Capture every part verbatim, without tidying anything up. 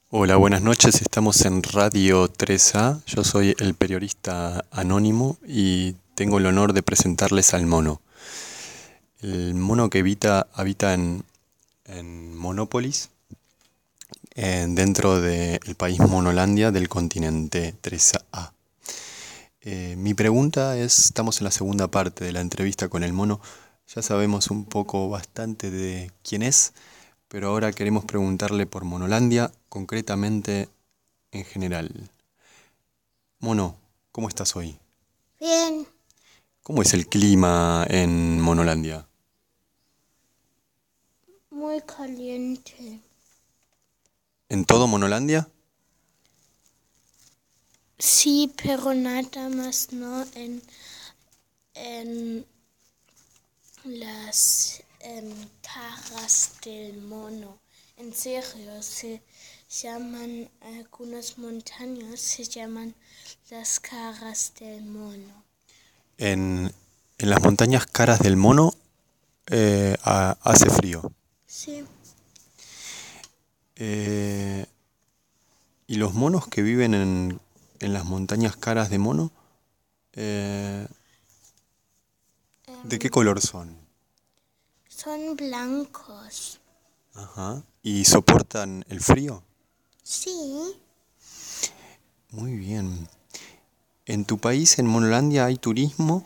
Hola, buenas noches. Estamos en Radio tres A. Yo soy el periodista anónimo y tengo el honor de presentarles al mono. El mono que habita, habita en, en Monópolis, en- dentro del país Monolandia del continente tres A. Eh, mi pregunta es, estamos en la segunda parte de la entrevista con el mono. Ya sabemos un poco bastante de quién es, pero ahora queremos preguntarle por Monolandia, concretamente en general. Mono, ¿cómo estás hoy? Bien, ¿Cómo es el clima en Monolandia? muy caliente. ¿En todo Monolandia? Sí, pero nada más no en, en las em, caras del mono. En serio, se llaman algunas montañas, se llaman las caras del mono. En, en las montañas caras del mono eh, ha- hace frío. Sí, Eh, ¿y los monos que viven en, en las montañas caras de mono, eh, de qué em, color son? son blancos. Ajá. ¿Y soportan el frío? Sí, Muy bien. ¿En tu país, en Monolandia, hay turismo?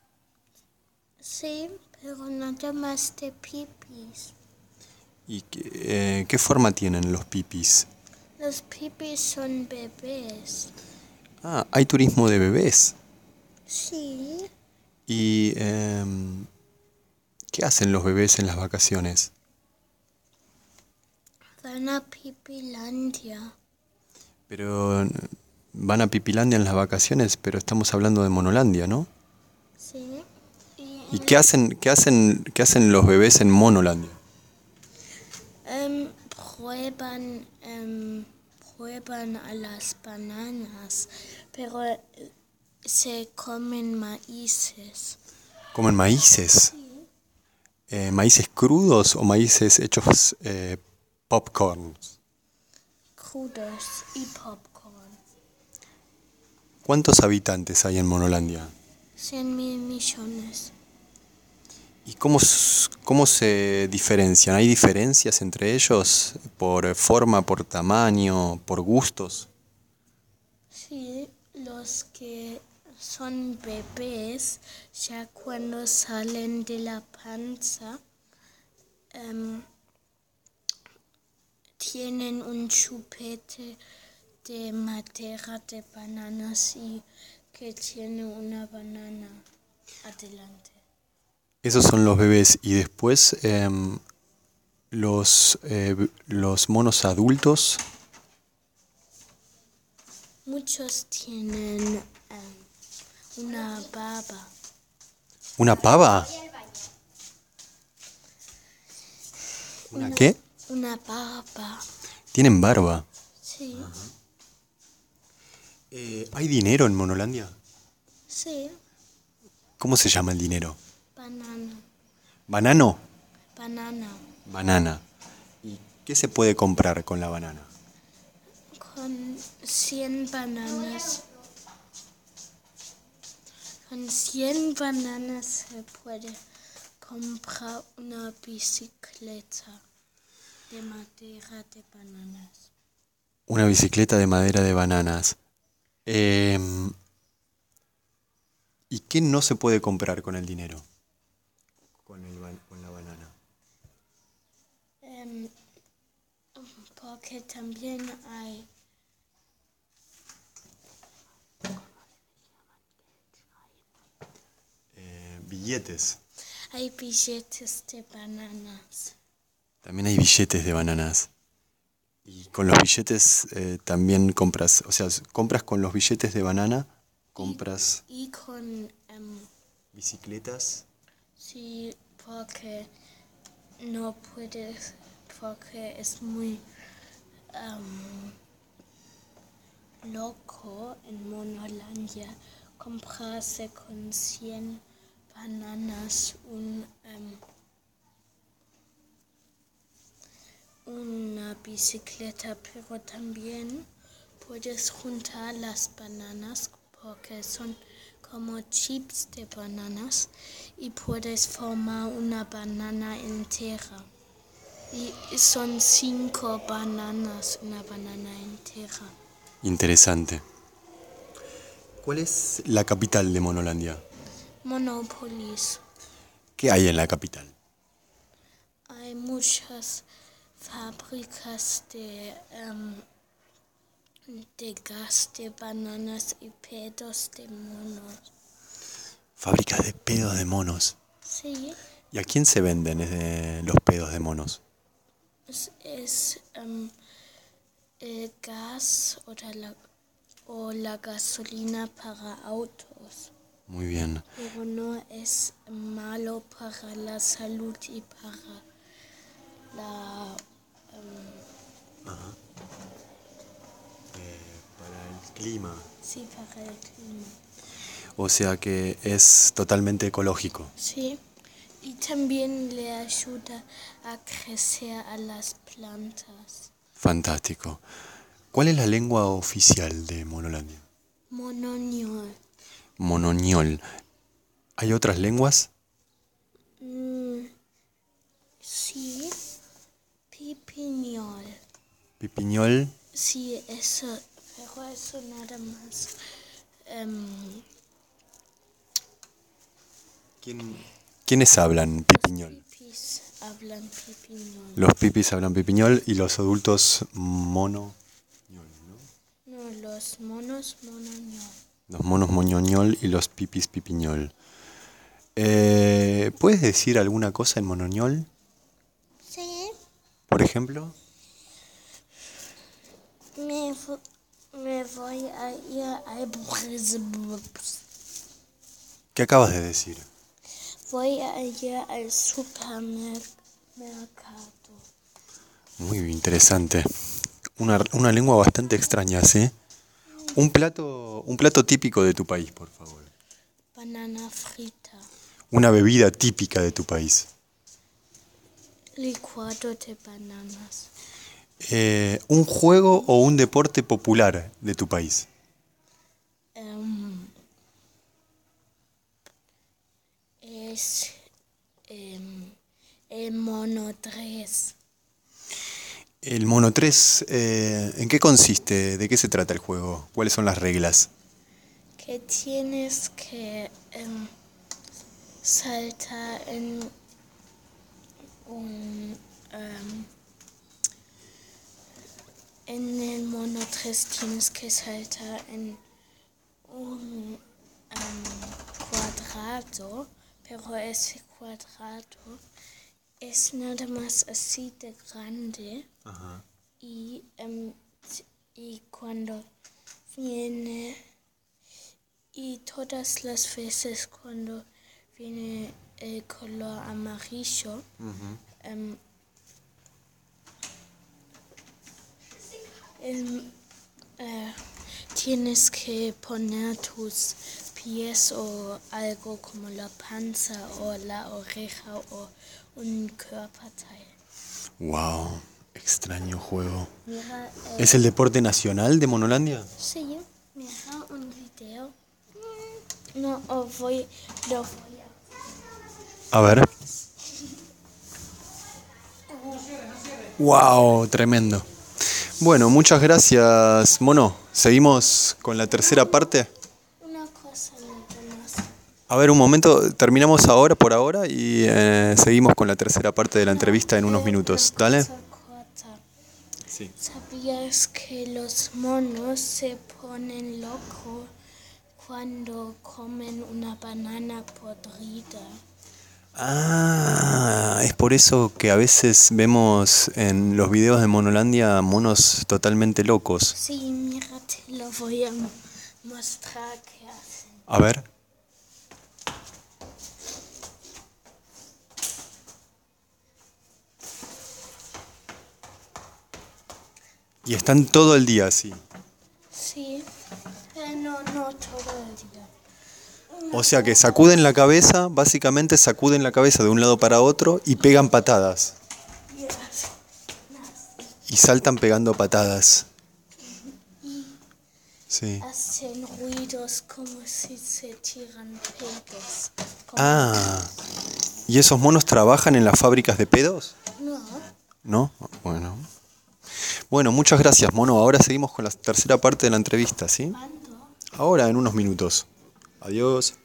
sí, pero nada más de pipis. ¿Y qué, eh, qué forma tienen los pipis? Los pipis son bebés. Ah, hay turismo de bebés. Sí, ¿Y em, qué hacen los bebés en las vacaciones? van a Pipilandia. Pero eh, van a Pipilandia en las vacaciones, pero estamos hablando de Monolandia, ¿no? Sí. Y ¿Y en qué las, hacen, qué hacen, qué hacen los bebés en Monolandia? em, prueban, em, prueban a las bananas, pero eh, se comen maíces. ¿Comen maíces? Eh, ¿maíces crudos o maíces hechos eh, popcorn? Crudos y popcorn. ¿Cuántos habitantes hay en Monolandia? Cien mil millones. ¿Y cómo, s- cómo se diferencian? ¿Hay diferencias entre ellos por forma, por tamaño, por gustos? Sí, los que son bebés, ya cuando salen de la panza, em, tienen un chupete de madera de bananas y que tiene una banana adelante. Esos son los bebés. Y después em, los, eh, b- los monos adultos. Muchos tienen em, una baba, ¿Una pava? ¿Una una, qué? una baba. Tienen barba. Sí, Eh, ¿hay dinero en Monolandia? sí, ¿Cómo se llama el dinero? banana, ¿Banano? banana. Banana. ¿Y qué se puede comprar con la banana? Con cien bananas, con cien bananas se puede comprar una bicicleta de madera de bananas. Una bicicleta de madera de bananas. Em, ¿y qué no se puede comprar con el dinero? Con, el ba- con la banana. Em, porque también hay, Eh, billetes. hay billetes de bananas. También hay billetes de bananas. Y con los billetes eh, también compras, o sea, s- compras con los billetes de banana, Y, compras y con, em, bicicletas. sí, porque no puedes, porque es muy em, loco en Monolandia comprarse con cien bananas un, em, una bicicleta, pero también puedes juntar las bananas porque son como chips de bananas y puedes formar una banana entera. Y son cinco bananas, una banana entera. Interesante. ¿Cuál es la capital de Monolandia? Monopolis. ¿Qué hay en la capital? Hay muchas fábricas de, um, de gas de bananas y pedos de monos. Fábricas de pedos de monos. Sí. ¿Y a quién se venden eh, los pedos de monos? Es, es um, el gas o la, o la gasolina para autos. Muy bien. Pero no es malo para la salud y para la... Um, Ajá. Eh, para el clima. sí, para el clima. O sea que es totalmente ecológico. Sí, y también le ayuda a crecer a las plantas. Fantástico. ¿Cuál es la lengua oficial de Monolandia? Monoñol. Monoñol. ¿Hay otras lenguas? Mm, sí, pipiñol. Pipiñol. Sí, eso, pero eso nada más. Um, ¿Quién, ¿Quiénes hablan pipiñol? Los pipis hablan pipiñol. Los pipis hablan pipiñol y los adultos mono. No, los monos monoñol. Los monos moñoñol y los pipis pipiñol. Eh, ¿Puedes decir alguna cosa en monoñol? Sí. Por ejemplo. Me, me voy a ir al... ¿Qué acabas de decir? Voy a ir al supermercado. Muy interesante. Una, una lengua bastante extraña, ¿sí? Un plato, un plato típico de tu país, por favor. Banana frita. Una bebida típica de tu país. Licuado de bananas. Eh, un juego o un deporte popular de tu país. Um, es um, el Mono tres. El Mono tres, eh, ¿en qué consiste? ¿De qué se trata el juego? ¿Cuáles son las reglas? Que tienes que um, saltar en un... Um, en el Mono tres tienes que saltar en un um, cuadrado, pero ese cuadrado es nada más así de grande. Ajá. Y, um, y cuando viene, y todas las veces cuando viene el color amarillo, uh-huh. um, um, uh, tienes que poner tus pies o algo como la panza o la oreja o un cuerpoteil. Wow, extraño juego. Mira, eh, ¿Es el deporte nacional de Monolandia? Sí, mira un video. No, oh, voy, lo voy a... A ver. Wow, tremendo. Bueno, muchas gracias, Mono. ¿Seguimos con la tercera parte? Una cosa nada más. A ver, un momento, terminamos ahora por ahora y eh, seguimos con la tercera parte de la entrevista en unos minutos. ¿Dale? Sí. ¿Sabías que los monos se ponen locos cuando comen una banana podrida? Ah, es por eso que a veces vemos en los videos de Monolandia monos totalmente locos. Sí, mira, te lo voy a mostrar qué hacen. A ver. Y están todo el día así. Sí, pero no, no todo el día. O sea que sacuden la cabeza, básicamente sacuden la cabeza de un lado para otro y pegan patadas. Yes. Yes. y saltan pegando patadas. Sí. Hacen ruidos como si se tiran pedos. Ah, ¿y esos monos trabajan en las fábricas de pedos? No. ¿No? Bueno. Bueno, muchas gracias, mono. Ahora seguimos con la tercera parte de la entrevista, ¿sí? ¿Cuándo? Ahora, en unos minutos. Adiós.